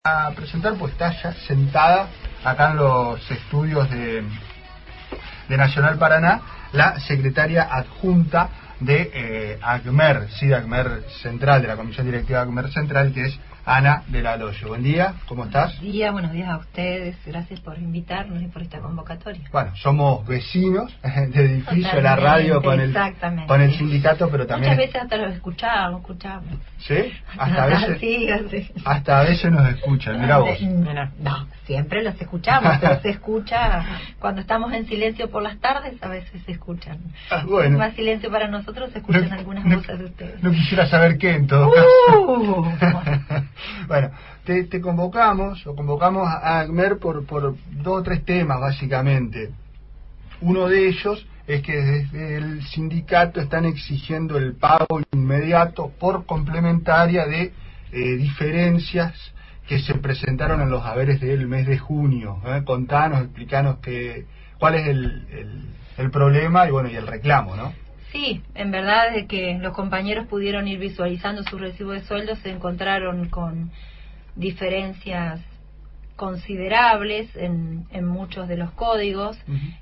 A presentar, pues está ya sentada acá en los estudios de Nacional Paraná, la secretaria adjunta de ACMER, sí, de ACMER Central, de la Comisión Directiva de ACMER Central, que es Ana del Aloyo. Buen día, ¿cómo estás? Buenos días a ustedes, gracias por invitarnos y por esta convocatoria. Bueno, somos vecinos de edificio, la radio con el sindicato, pero también... Muchas veces hasta los escuchamos. ¿Sí? Hasta a veces, sí. hasta a veces nos escuchan, mirá vos. No, siempre los escuchamos, pero se escucha cuando estamos en silencio por las tardes, a veces se escuchan. Bueno. Más silencio para nosotros, se escuchan algunas voces de ustedes. No quisiera saber qué en todo caso. Bueno, te convocamos a ACMER por 2 o 3 temas básicamente. Uno de ellos es que desde el sindicato están exigiendo el pago inmediato por complementaria de diferencias que se presentaron en los haberes del mes de junio. Contanos, explicanos cuál es el problema y bueno, y el reclamo, ¿no? Sí, en verdad es que los compañeros pudieron ir visualizando su recibo de sueldo, se encontraron con diferencias considerables en muchos de los códigos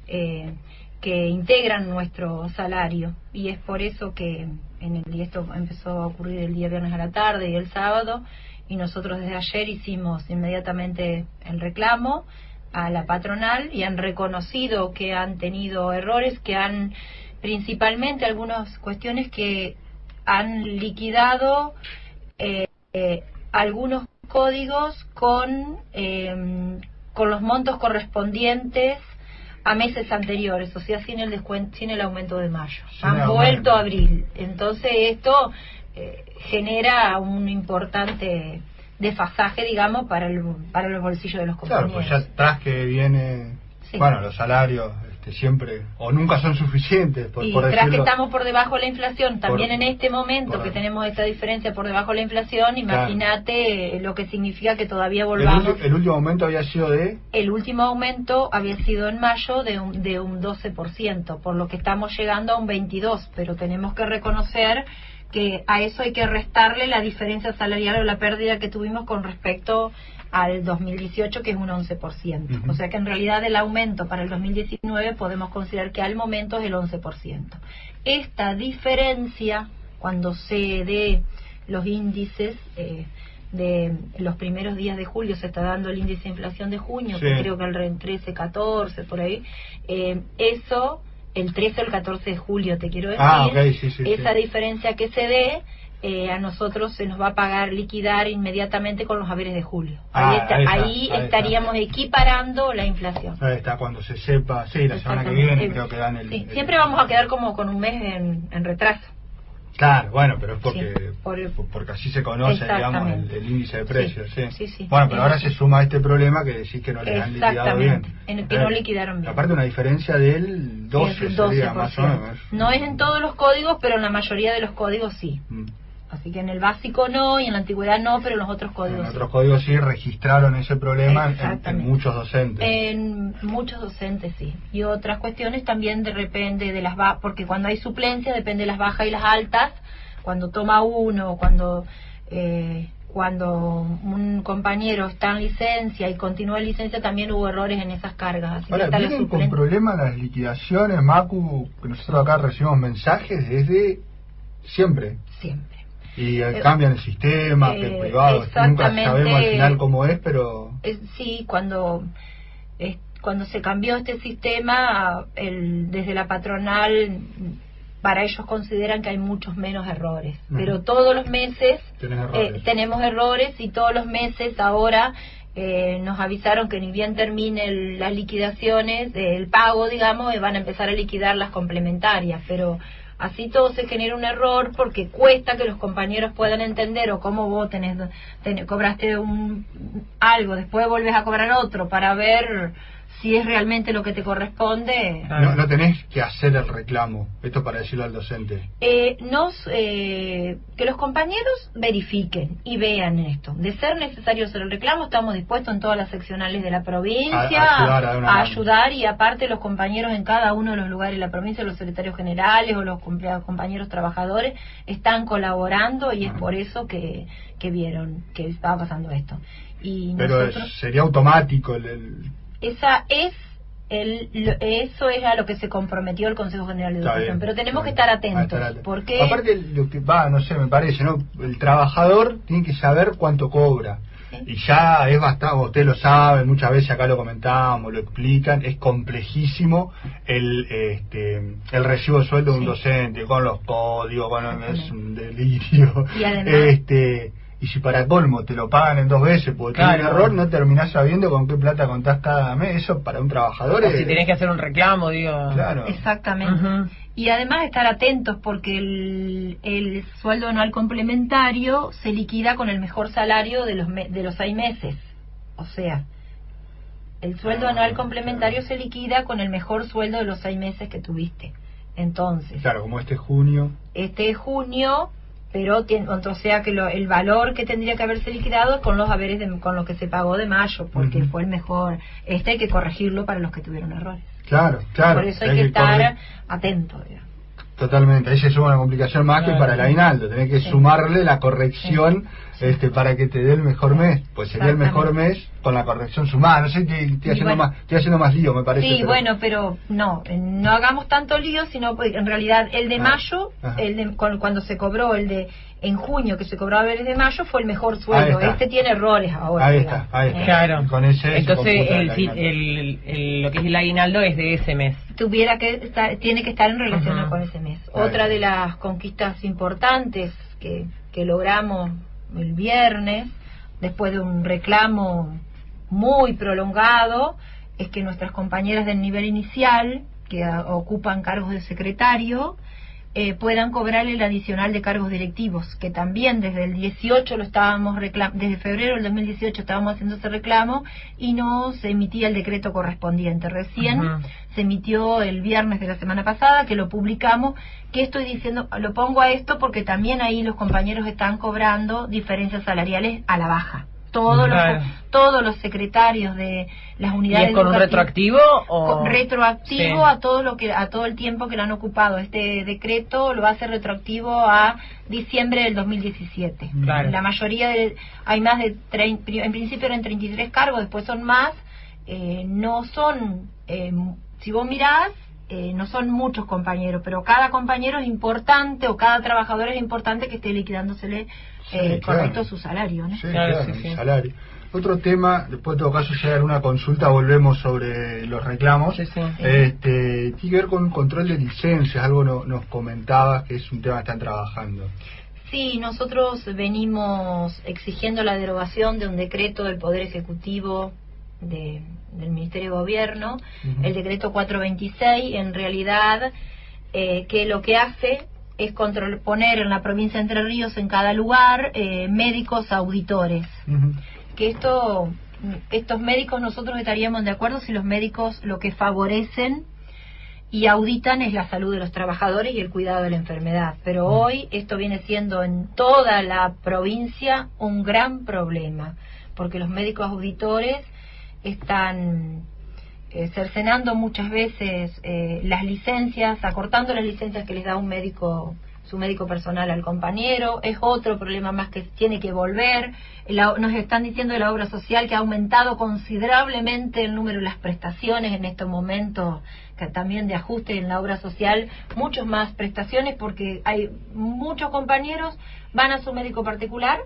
que integran nuestro salario, y es por eso que esto empezó a ocurrir el día viernes a la tarde y el sábado, y nosotros desde ayer hicimos inmediatamente el reclamo a la patronal y han reconocido que han tenido errores, que han principalmente algunas cuestiones que han liquidado algunos códigos con los montos correspondientes a meses anteriores, o sea, sin el descuento, sin el aumento de mayo. Han vuelto a abril. Entonces esto genera un importante desfasaje, digamos, para los bolsillos de los compañeros. Claro, pues ya atrás que viene, sí. Bueno, los salarios siempre o nunca son suficientes, por tras que estamos por debajo de la inflación, también en este momento que tenemos esta diferencia por debajo de la inflación, imagínate lo que significa que todavía volvamos. ¿El último aumento había sido de? El último aumento había sido en mayo de un 12%, por lo que estamos llegando a un 22%, pero tenemos que reconocer que a eso hay que restarle la diferencia salarial o la pérdida que tuvimos con respecto al 2018, que es un 11%. O sea que en realidad el aumento para el 2019 podemos considerar que al momento es el 11%. Esta diferencia, cuando se dé los índices de los primeros días de julio, se está dando el índice de inflación de junio, sí, que creo que el 13, 14, por ahí, eso, el 13 o el 14 de julio, te quiero decir, esa diferencia que se dé, a nosotros se nos va a pagar, liquidar inmediatamente con los haberes de julio. Ahí estaríamos equiparando la inflación. Ahí está, cuando se sepa, sí, la semana que viene creo que dan el... Siempre vamos a quedar como con un mes en retraso. Claro, bueno, pero es porque así se conoce, digamos, el índice de precios. Sí. Bueno, pero ahora se suma este problema que decís que no le han liquidado bien. Que no liquidaron bien. Aparte una diferencia del 12%, sería, más o menos. No es en todos los códigos, pero en la mayoría de los códigos sí. Así que en el básico no, y en la antigüedad no, pero en los otros códigos sí. En otros códigos sí registraron ese problema en muchos docentes. En muchos docentes sí. Y otras cuestiones también depende de las bajas, porque cuando hay suplencia depende de las bajas y las altas. Cuando toma uno, cuando un compañero está en licencia y continúa en licencia, también hubo errores en esas cargas. Así ahora, ¿vienen con problemas las liquidaciones, Macu? Que nosotros acá recibimos mensajes desde siempre. Y cambian el sistema, que el privado, nunca sabemos al final cómo es, pero... Sí, cuando se cambió este sistema, desde la patronal, para ellos consideran que hay muchos menos errores. Pero todos los meses tenemos errores, y todos los meses ahora nos avisaron que ni bien terminen las liquidaciones, el pago, digamos, van a empezar a liquidar las complementarias, pero... Así todo se genera un error porque cuesta que los compañeros puedan entender, o cómo vos cobraste algo, después volvés a cobrar otro, para ver si es realmente lo que te corresponde. No tenés que hacer el reclamo, esto para decirlo al docente. Que los compañeros verifiquen y vean esto. De ser necesario hacer el reclamo, estamos dispuestos en todas las seccionales de la provincia a ayudar, y aparte los compañeros en cada uno de los lugares de la provincia, los secretarios generales o los compañeros trabajadores están colaborando, y es por eso que vieron que estaba pasando esto. Y pero nosotros, sería automático eso es a lo que se comprometió el Consejo General de Educación, pero tenemos que estar atentos, porque aparte lo que no sé, me parece, ¿no? El trabajador tiene que saber cuánto cobra. ¿Sí? Y ya es bastante, usted lo sabe, muchas veces acá lo comentamos, lo explican, es complejísimo el recibo de sueldo de un docente, con los códigos, es un delirio. Y además, y si para colmo te lo pagan en 2 veces porque tiene un error, no terminás sabiendo con qué plata contás cada mes. Eso para un trabajador si tenés que hacer un reclamo, Claro. Exactamente. Y además estar atentos, porque el sueldo anual complementario se liquida con el mejor salario de los 6 meses. O sea, el sueldo anual complementario se liquida con el mejor sueldo de los 6 meses que tuviste. Entonces, claro, como este junio, pero o sea que el valor que tendría que haberse liquidado es con los haberes con lo que se pagó de mayo, porque fue el mejor. Hay que corregirlo para los que tuvieron errores. Claro. Por eso hay que estar atento, digamos. Totalmente, ahí se suma una complicación más que para el aguinaldo, tenés que sumarle la corrección para que te dé el mejor mes, pues sería el mejor mes con la corrección sumada. No sé, estoy haciendo más lío, me parece. Sí, pero no hagamos tanto lío, sino en realidad el de mayo, cuando se cobró en junio, que se cobraba el de mayo, fue el mejor sueldo. Este tiene errores ahora. Ahí está. Claro. Con ese entonces lo que es el aguinaldo es de ese mes. Tiene que estar en relación con ese mes. Otra de las conquistas importantes que logramos el viernes, después de un reclamo muy prolongado, es que nuestras compañeras del nivel inicial, que ocupan cargos de secretario, puedan cobrar el adicional de cargos directivos, que también desde el 18 lo estábamos desde febrero del 2018 estábamos haciendo ese reclamo y no se emitía el decreto correspondiente. Recién se emitió el viernes de la semana pasada, que lo publicamos. ¿Qué estoy diciendo? Lo pongo a esto porque también ahí los compañeros están cobrando diferencias salariales a la baja. Todos los secretarios de las unidades. ¿Y es con un retroactivo o retroactivo a todo el tiempo que lo han ocupado? Este decreto lo hace retroactivo a diciembre del 2017. Claro. La mayoría hay más de en principio eran 33 cargos, después son más. No son, si vos mirás, no son muchos compañeros, pero cada compañero es importante, o cada trabajador es importante que esté liquidándosele correcto su salario, ¿no? Sí, el salario. Otro tema, después en todo caso si hay alguna consulta volvemos sobre los reclamos. Tiene que ver con control de licencias, algo nos comentabas que es un tema que están trabajando. Sí, nosotros venimos exigiendo la derogación de un decreto del Poder Ejecutivo del Ministerio de Gobierno, el decreto 426, en realidad, que lo que hace es poner en la provincia de Entre Ríos, en cada lugar, médicos auditores. Que estos médicos, nosotros estaríamos de acuerdo si los médicos lo que favorecen y auditan es la salud de los trabajadores y el cuidado de la enfermedad. Pero hoy esto viene siendo en toda la provincia un gran problema, porque los médicos auditores están cercenando muchas veces las licencias, acortando las licencias que les da su médico personal al compañero. Es otro problema más que tiene que volver. Nos están diciendo de la obra social que ha aumentado considerablemente el número de las prestaciones en estos momentos, que también de ajuste en la obra social, muchas más prestaciones, porque hay muchos compañeros van a su médico particular.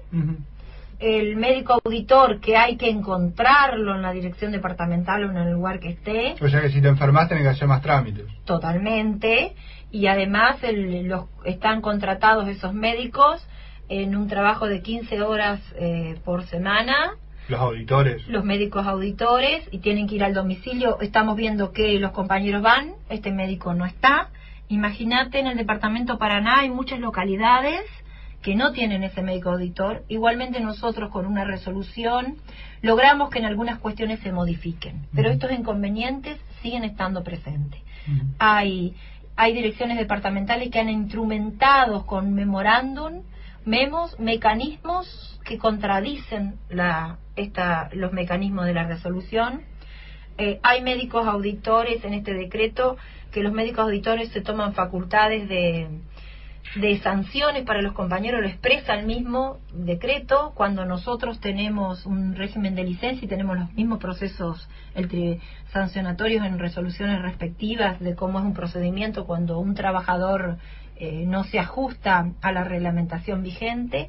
El médico auditor, que hay que encontrarlo en la dirección departamental o en el lugar que esté. O sea que si te enfermas tenés que hacer más trámites. Totalmente. Y además están contratados esos médicos en un trabajo de 15 horas por semana. Los auditores. Los médicos auditores, y tienen que ir al domicilio. Estamos viendo que los compañeros van, este médico no está. Imagínate, en el departamento Paraná hay muchas localidades que no tienen ese médico auditor. Igualmente nosotros con una resolución logramos que en algunas cuestiones se modifiquen, pero estos inconvenientes siguen estando presentes. Hay direcciones departamentales que han instrumentado con memorándum, memos, mecanismos que contradicen los mecanismos de la resolución. Hay médicos auditores en este decreto que los médicos auditores se toman facultades de sanciones para los compañeros, lo expresa el mismo decreto. Cuando nosotros tenemos un régimen de licencia y tenemos los mismos procesos sancionatorios en resoluciones respectivas de cómo es un procedimiento cuando un trabajador no se ajusta a la reglamentación vigente.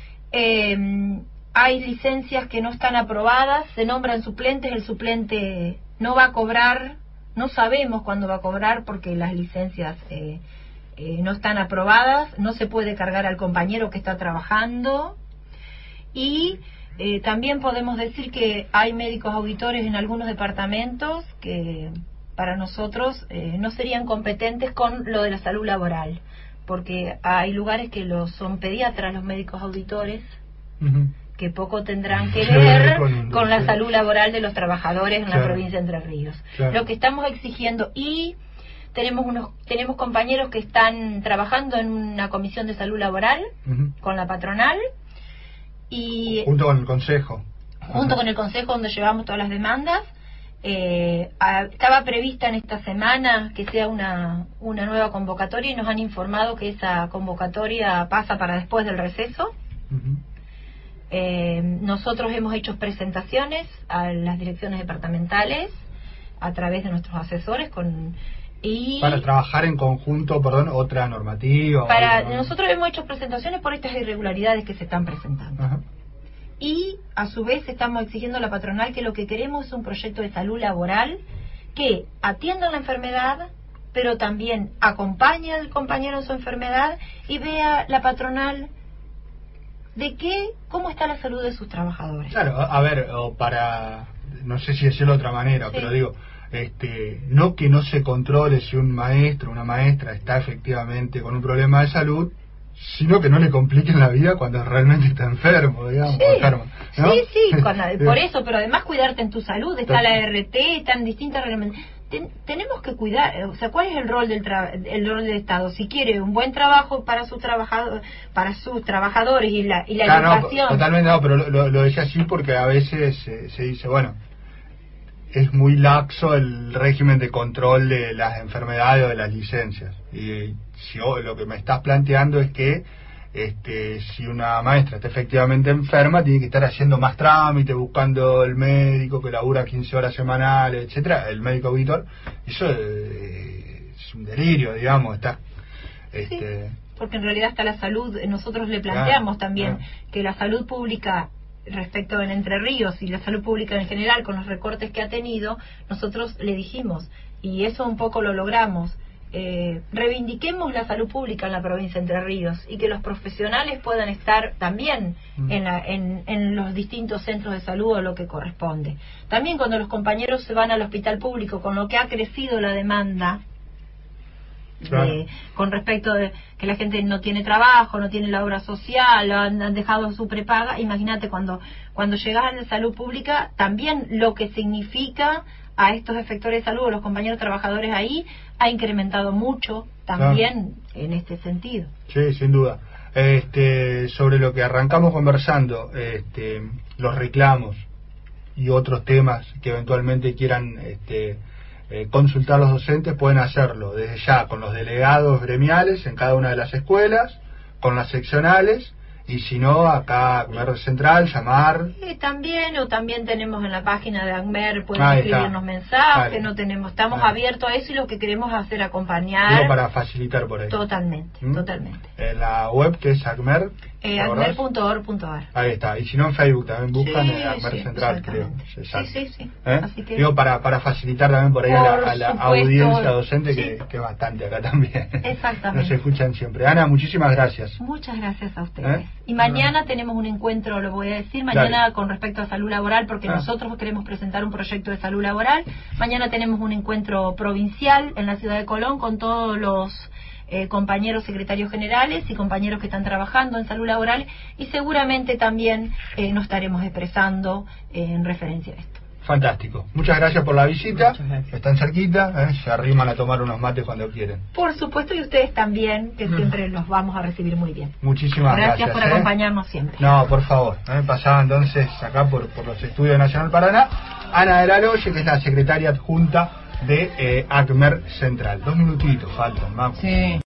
Hay licencias que no están aprobadas, se nombran suplentes, el suplente no va a cobrar, no sabemos cuándo va a cobrar porque las licencias no están aprobadas, no se puede cargar al compañero que está trabajando. Y también podemos decir que hay médicos auditores en algunos departamentos que para nosotros no serían competentes con lo de la salud laboral, porque hay lugares que son pediatras los médicos auditores, que poco tendrán que ver con la salud laboral de los trabajadores en la provincia de Entre Ríos. Lo que estamos exigiendo, y tenemos compañeros que están trabajando en una comisión de salud laboral con la patronal y junto con el consejo donde llevamos todas las demandas. Estaba prevista en esta semana que sea una nueva convocatoria y nos han informado que esa convocatoria pasa para después del receso. Nosotros hemos hecho presentaciones a las direcciones departamentales a través de nuestros asesores para trabajar en conjunto, otra normativa. Nosotros hemos hecho presentaciones por estas irregularidades que se están presentando. Y a su vez estamos exigiendo a la patronal que lo que queremos es un proyecto de salud laboral que atienda la enfermedad, pero también acompañe al compañero en su enfermedad y vea la patronal cómo está la salud de sus trabajadores. Claro, a ver, no sé si decirlo de otra manera, pero digo, no que no se controle si un maestro o una maestra está efectivamente con un problema de salud, sino que no le compliquen la vida cuando realmente está enfermo, digamos, enfermo, ¿no? Por eso, pero además cuidarte en tu salud, está la RT, están distintas reglamentaciones. Tenemos que cuidar, ¿cuál es el rol del Estado? Si quiere un buen trabajo para sus trabajadores y la educación. Totalmente pero lo decía así porque a veces se dice, bueno, es muy laxo el régimen de control de las enfermedades o de las licencias. Y si lo que me estás planteando es que si una maestra está efectivamente enferma, tiene que estar haciendo más trámite, buscando el médico que labura 15 horas semanales, etcétera, el médico auditor. Eso es un delirio, digamos. Porque en realidad está la salud. Nosotros le planteamos también que la salud pública respecto en Entre Ríos y la salud pública en general, con los recortes que ha tenido, nosotros le dijimos, y eso un poco lo logramos, reivindiquemos la salud pública en la provincia de Entre Ríos y que los profesionales puedan estar también en los distintos centros de salud o lo que corresponde. También cuando los compañeros se van al hospital público, con lo que ha crecido la demanda, con respecto de que la gente no tiene trabajo, no tiene la obra social, han dejado su prepaga. Imagínate cuando llegas a la salud pública, también lo que significa a estos efectores de salud, los compañeros trabajadores ahí, ha incrementado mucho también en este sentido. Sí, sin duda. Sobre lo que arrancamos conversando, los reclamos y otros temas que eventualmente quieran consultar los docentes, pueden hacerlo desde ya con los delegados gremiales en cada una de las escuelas, con las seccionales, y si no, acá ACMER Central, llamar. También tenemos en la página de ACMER, pueden escribirnos mensajes, estamos abiertos a eso, y lo que queremos hacer acompañar. Para facilitar por ahí. Totalmente. En la web, que es ACMER. ACMER.org.ar. Ahí está. Y si no, en Facebook también buscan ACMER Central, creo. Sí. Así que para facilitar también por ahí a la audiencia docente, que es bastante acá también. Exactamente. Nos escuchan siempre. Ana, muchísimas gracias. Muchas gracias a ustedes. Y mañana tenemos un encuentro, lo voy a decir, mañana con respecto a salud laboral, porque nosotros queremos presentar un proyecto de salud laboral. Mañana tenemos un encuentro provincial en la ciudad de Colón con todos los compañeros secretarios generales y compañeros que están trabajando en salud laboral, y seguramente también nos estaremos expresando en referencia a esto. Fantástico. Muchas gracias por la visita. Están cerquita, se arriman a tomar unos mates cuando quieren. Por supuesto, y ustedes también, que siempre los vamos a recibir muy bien. Muchísimas gracias. Gracias por acompañarnos siempre. No, por favor. Pasaba entonces acá por los estudios de Nacional Paraná, Ana de la Loye, que es la secretaria adjunta de ACMER Central. 2 minutitos faltan, vamos. Sí.